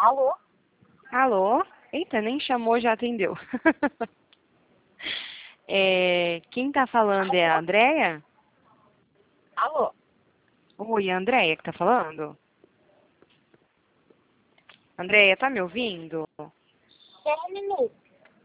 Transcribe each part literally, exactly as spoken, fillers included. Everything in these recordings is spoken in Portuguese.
Alô? Alô? Eita, nem chamou, já atendeu. É, quem tá falando é a Andréia? Alô? Oi, a Andréia que tá falando? Andréia, tá me ouvindo? Só um minuto.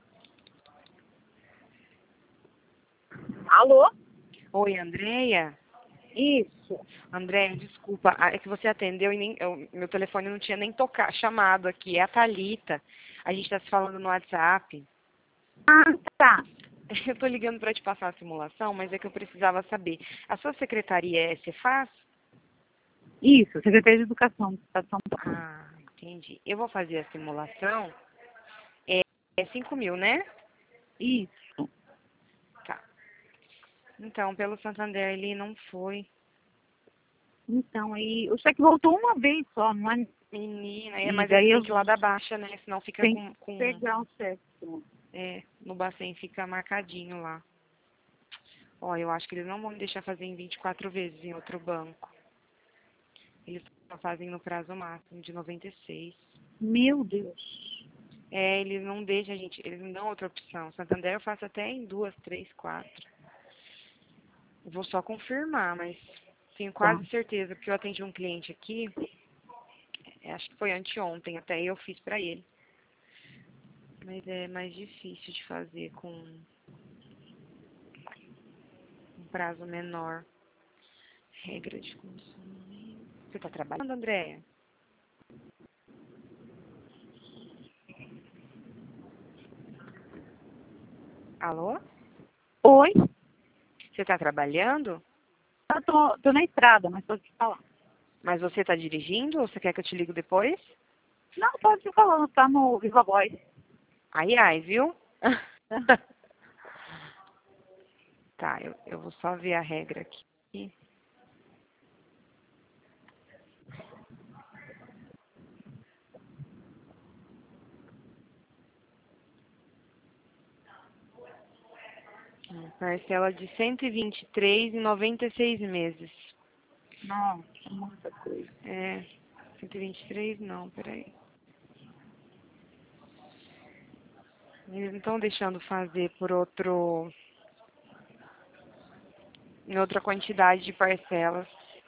Alô? Oi, Andréia? Isso. Andréia, desculpa, ah, é que você atendeu e nem, eu- meu telefone não tinha nem tocado, chamado aqui. É a Thalita. A gente tá se falando no WhatsApp. Ah, tá. Eu tô ligando pra te passar a simulação, mas é que eu precisava saber. A sua secretaria é Cefaz? Isso, Secretaria de Educação do Estado de São Paulo. Ah, entendi. Eu vou fazer a simulação. É, é cinco mil, né? Isso. Tá. Então, pelo Santander ele não foi. Então, aí, o cheque voltou uma vez só, não é? Menina, é, E mas é que daí tem eu que ir lá da baixa, né? Senão fica tenho com, que com pegar o cheque. é, no Bacen fica marcadinho lá. Ó, eu acho que eles não vão me deixar fazer em vinte e quatro vezes em outro banco. Eles só fazem no prazo máximo de noventa e seis. Meu Deus. É, eles não deixam a gente, eles não dão outra opção. Santander eu faço até em duas, três, quatro. Eu vou só confirmar, mas tenho Tá. quase certeza, porque eu atendi um cliente aqui, é, acho que foi anteontem, até eu fiz pra ele. Mas é mais difícil de fazer com um prazo menor. Regra de consumo. Você tá trabalhando, Andréia? Alô? Oi? Você tá trabalhando? Eu tô, tô na estrada, mas pode te falar. Mas você tá dirigindo ou você quer que eu te ligo depois? Não, pode te falar, tá no Viva Voz. Ai, ai, viu? Tá, eu, eu vou só ver a regra aqui. Hum, Parcela de cento e vinte e três e noventa e seis meses. Nossa, muita coisa. É, cento e vinte e três não, peraí. Eles não estão deixando fazer por outro, em outra quantidade de parcelas.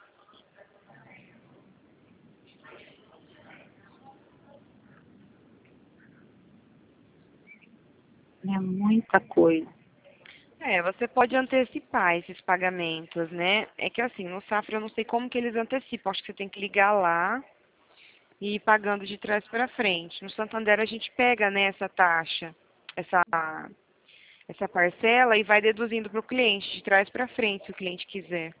É muita coisa. É, você pode antecipar esses pagamentos, né? É que assim, no Safra eu não sei como que eles antecipam. Acho que você tem que ligar lá e ir pagando de trás para frente. No Santander a gente pega, né, essa taxa, essa, essa parcela e vai deduzindo para o cliente de trás para frente, se o cliente quiser.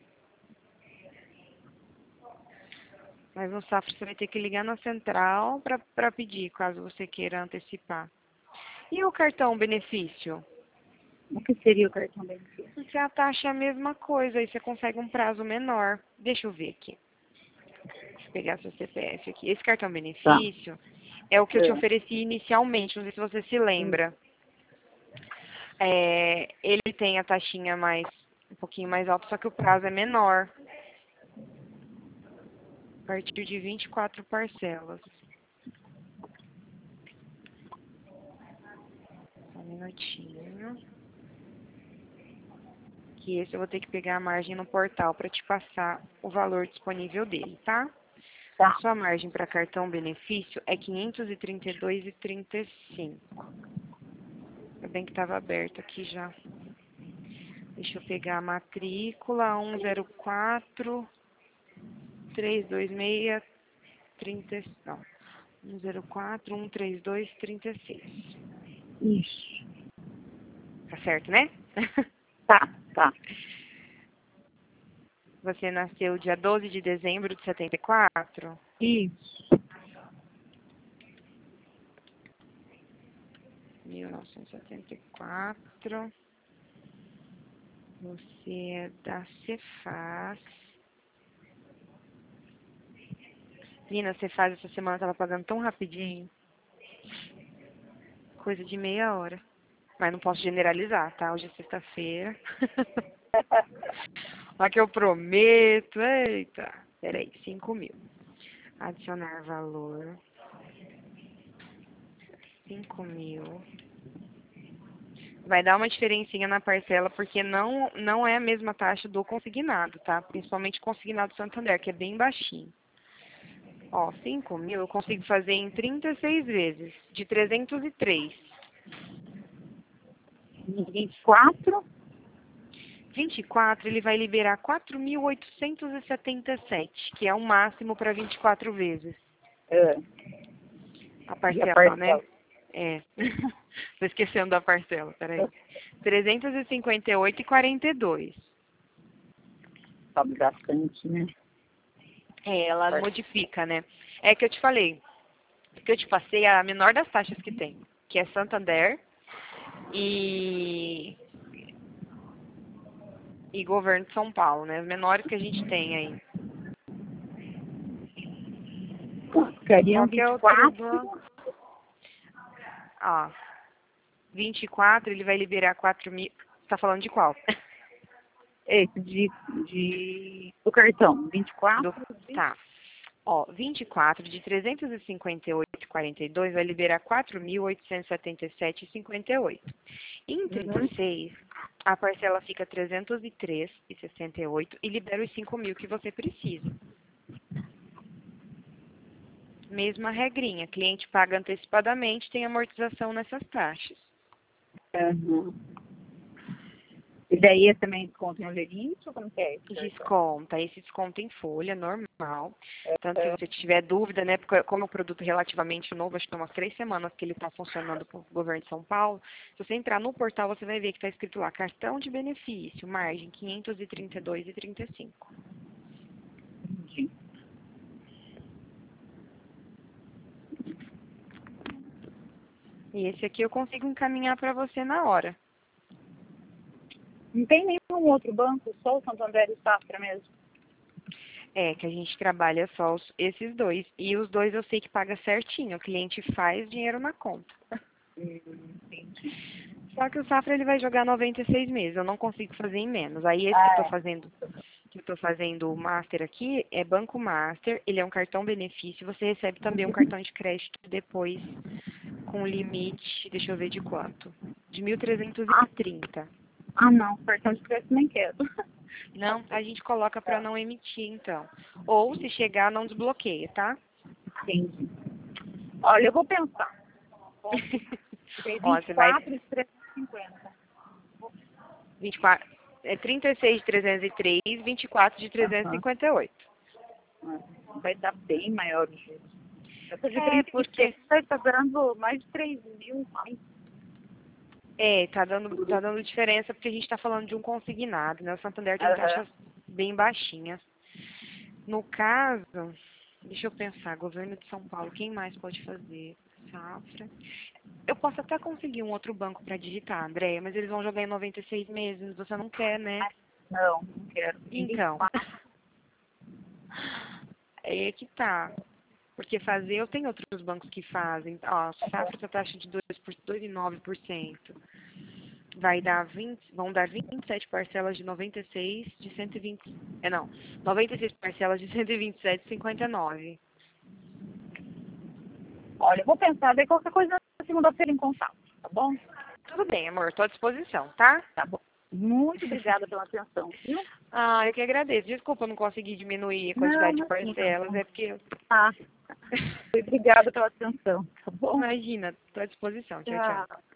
Mas no Safra você vai ter que ligar na central para pedir, caso você queira antecipar. E o cartão benefício? O que seria o cartão benefício? Se a taxa é a mesma coisa, aí você consegue um prazo menor. Deixa eu ver aqui. Deixa eu pegar seu C P F aqui. Esse cartão Tá. benefício é o que eu te É. ofereci inicialmente, não sei se você se lembra. É, ele tem a taxinha mais, um pouquinho mais alta, só que o prazo é menor. A partir de vinte e quatro parcelas. Só um minutinho. Que esse eu vou ter que pegar a margem no portal para te passar o valor disponível dele, tá? A Tá. sua margem para cartão benefício é quinhentos e trinta e dois reais e trinta e cinco. Ainda bem que estava aberto aqui já. Deixa eu pegar a matrícula um zero quatro, três dois seis, trinta, não, um zero quatro, um três dois, trinta e seis. Isso. Tá certo, né? Tá, tá. Você nasceu dia doze de dezembro de setenta e quatro? Isso. mil novecentos e setenta e quatro. Você é da Cefaz. Menina, Cefaz essa semana tava pagando tão rapidinho. Coisa de meia hora. Mas não posso generalizar, tá? Hoje é sexta-feira. Lá que eu prometo. Eita. Peraí, cinco mil. Adicionar valor. cinco mil. Vai dar uma diferencinha na parcela, porque não, não é a mesma taxa do consignado, tá? Principalmente consignado Santander, que é bem baixinho. Ó, cinco mil eu consigo fazer em trinta e seis vezes, de trezentos e três. vinte e quatro. vinte e quatro, ele vai liberar quatro mil oitocentos e setenta e sete, que é o máximo para vinte e quatro vezes. É. A parcela, E a parcela? né? É. Tô esquecendo da parcela, peraí. trezentos e cinquenta e oito e quarenta e dois. Sobe bastante, né? É, ela Parcela. modifica, né? É que eu te falei, que eu te passei a menor das taxas que tem, que é Santander e e Governo de São Paulo, né? As menores que a gente tem aí. Ficariam Qual que é vinte e o quatro. banco? Ó, vinte e quatro, ele vai liberar quatro mil. Você tá falando de qual? Esse de, de do cartão. vinte e quatro. Do, tá. Ó, vinte e quatro de trezentos e cinquenta e oito e quarenta e dois vai liberar quatro mil oitocentos e setenta e sete e cinquenta e oito. Em trinta e seis, a parcela fica trezentos e três e sessenta e oito e libera os cinco mil que você precisa. Mesma regrinha, cliente paga antecipadamente, tem amortização nessas taxas. Uhum. E daí é também desconto em olheirinho? Como que é isso? Desconta, esse desconto em folha, normal. Tanto se você tiver dúvida, né, porque como é um produto relativamente novo, acho que tem umas três semanas que ele está funcionando para o governo de São Paulo, se você entrar no portal, você vai ver que está escrito lá, cartão de benefício, margem quinhentos e trinta e dois e trinta e cinco. Entendi. E esse aqui eu consigo encaminhar para você na hora. Não tem nenhum outro banco, só o Santander e o Safra mesmo? É, que a gente trabalha só os, esses dois. E os dois eu sei que paga certinho, o cliente faz dinheiro na conta. Hum, entendi. Só que o Safra ele vai jogar noventa e seis meses, eu não consigo fazer em menos. Aí esse que eu Ah, tô é. fazendo, que eu tô fazendo o Master aqui, é Banco Master, ele é um cartão benefício, você recebe também um cartão de crédito depois com limite, deixa eu ver de quanto? De mil trezentos e trinta. Ah, não, cartão de crédito nem quero. Não, a gente coloca para não emitir então. Ou se chegar, não desbloqueia, tá? Entendi. Olha, eu vou pensar. Tem Ó, você vai vinte e quatro e trezentos e cinquenta. vinte e quatro, é trinta e seis de trezentos e três, vinte e quatro de trezentos e cinquenta e oito. Uhum. Vai dar bem maior o juros. Essa de É, trinta e porque seis vai estar dando mais de três mil mais. é, tá dando, tá dando diferença porque a gente tá falando de um consignado, né? O Santander tem Aham. taxas bem baixinhas. No caso, deixa eu pensar, governo de São Paulo, quem mais pode fazer? Safra. Eu posso até conseguir um outro banco para digitar, Andréia, mas eles vão jogar em noventa e seis meses, você não quer, né? Não, não quero. Tem Então, vinte e quatro. é que tá. Porque fazer, eu tenho outros bancos que fazem. Ó, Safra tem taxa de dois vírgula nove por cento. Vai dar vinte, vão dar vinte e sete parcelas de noventa e seis de cento e vinte. É não, noventa e seis parcelas de cento e vinte e sete e cinquenta e nove. Olha, eu vou pensar, daí qualquer coisa na segunda-feira em contato, tá bom? Tudo bem, amor, tô à disposição, tá? Tá bom. Muito obrigada pela atenção, viu? Ah, eu que agradeço. Desculpa eu não conseguir diminuir a Não, quantidade de imagina. parcelas, é porque eu... Ah, obrigada pela atenção, tá bom? Imagina, tô à disposição. Tchau, tchau. Tchau.